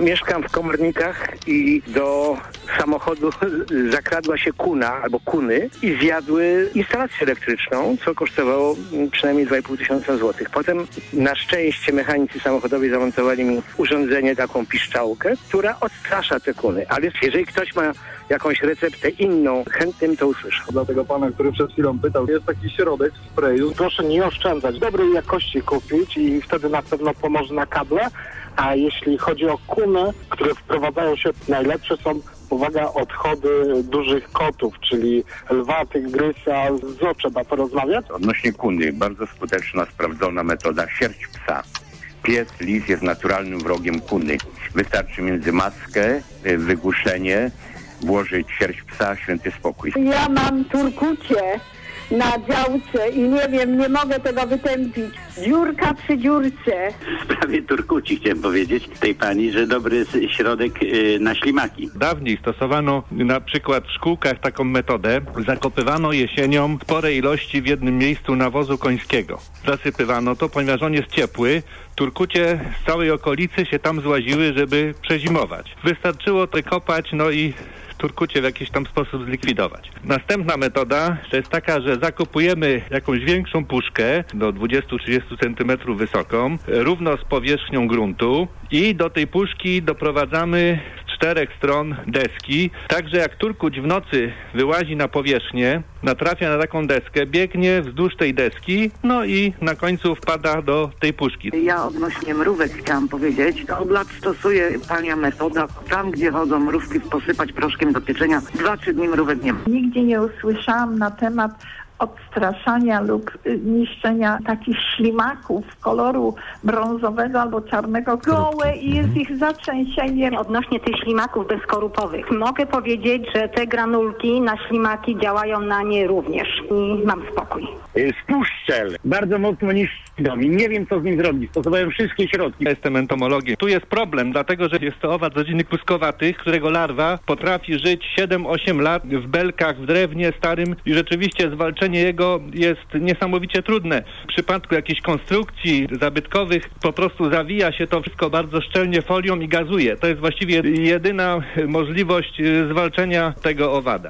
Mieszkam w Komornikach i do samochodu zakradła się kuna albo kuny i zjadły instalację elektryczną, co kosztowało przynajmniej 2,5 tysiąca złotych. Potem na szczęście mechanicy samochodowi zamontowali mi urządzenie, taką piszczałkę, która odstrasza te kuny. Ale jeżeli ktoś ma jakąś receptę inną, chętnym to usłyszę. Dla tego pana, który przed chwilą pytał, jest taki środek w sprayu. Proszę nie oszczędzać, dobrej jakości kupić i wtedy na pewno pomoże na kable. A jeśli chodzi o kuny, które wprowadzają się, najlepsze są, uwaga, odchody dużych kotów, czyli lwa, tygrysa. Z zoo trzeba porozmawiać. Odnośnie kuny, bardzo skuteczna, sprawdzona metoda sierść psa. Pies, lis jest naturalnym wrogiem kuny. Wystarczy między maskę, wygłuszenie, włożyć sierść psa, święty spokój. Ja mam turkucie na działce i nie wiem, nie mogę tego wytępić. Dziurka przy dziurce. W sprawie turkuci chciałem powiedzieć tej pani, że dobry środek na ślimaki. Dawniej stosowano na przykład w szkółkach taką metodę. Zakopywano jesienią spore ilości w jednym miejscu nawozu końskiego. Zasypywano to, ponieważ on jest ciepły. Turkucie z całej okolicy się tam złaziły, żeby przezimować. Wystarczyło to kopać, no i turkucie w jakiś tam sposób zlikwidować. Następna metoda to jest taka, że zakopujemy jakąś większą puszkę do 20-30 cm wysoką, równo z powierzchnią gruntu i do tej puszki doprowadzamy z 4 stron deski, tak że jak turkuć w nocy wyłazi na powierzchnię, natrafia na taką deskę, biegnie wzdłuż tej deski, no i na końcu wpada do tej puszki. Ja odnośnie mrówek chciałam powiedzieć, od lat stosuję tania metoda. Tam, gdzie chodzą mrówki, posypać proszkiem do pieczenia. 2-3 dni mrówek nie ma. Nigdzie nie usłyszałam na temat odstraszania lub niszczenia takich ślimaków koloru brązowego albo czarnego. Gołe i jest ich zatrzęsienie. Odnośnie tych ślimaków bezskorupowych mogę powiedzieć, że te granulki na ślimaki działają na nie również i mam spokój. Spuszczel bardzo mocno niszczą i nie wiem, co z nim zrobić. Stosowałem wszystkie środki. Jestem entomologiem. Tu jest problem, dlatego że jest to owad rodziny puskowatych, którego larwa potrafi żyć 7-8 lat w belkach, w drewnie starym i rzeczywiście zwalczenie jego jest niesamowicie trudne. W przypadku jakichś konstrukcji zabytkowych po prostu zawija się to wszystko bardzo szczelnie folią i gazuje. To jest właściwie jedyna możliwość zwalczenia tego owada.